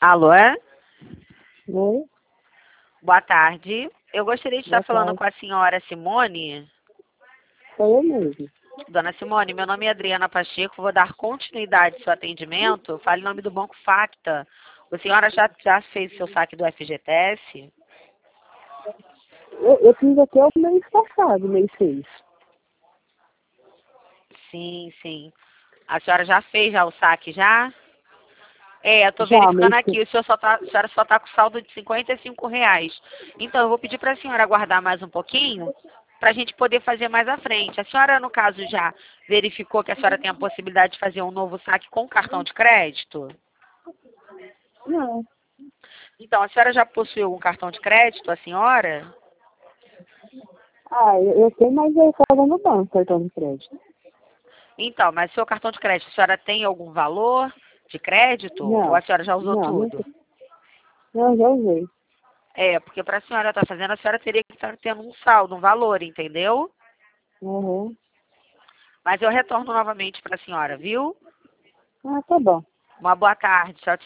Alô? Oi, Boa tarde. Eu gostaria de estar boa falando tarde. com a senhora Simone. Sou eu mesmo. Dona Simone, meu nome é Adriana Pacheco, vou dar continuidade ao seu atendimento. Fale em nome do Banco Facta. A senhora já fez o seu saque do FGTS? Eu fiz até o mês passado, mês 6. Sim, sim. A senhora já fez já o saque já? Eu estou Já, mês verificando aqui, 6. a senhora só está com saldo de R$ 55. Então, eu vou pedir para a senhora aguardar mais um pouquinho, para a gente poder fazer mais à frente. A senhora, no caso, já verificou que a senhora tem a possibilidade de fazer um novo saque com cartão de crédito? Não. Então, a senhora já possuiu um cartão de crédito, a senhora? Eu tenho, mas eu estava no banco, cartão de crédito. Então, mas seu cartão de crédito, a senhora tem algum valor de crédito? Ou a Não, senhora já usou não, não, tudo? não, já usei. Porque para a senhora estar fazendo, a senhora teria que estar tendo um saldo, um valor, entendeu? Uhum. Mas eu retorno novamente para a senhora, viu? Tá bom. Uma boa tarde. Tchau,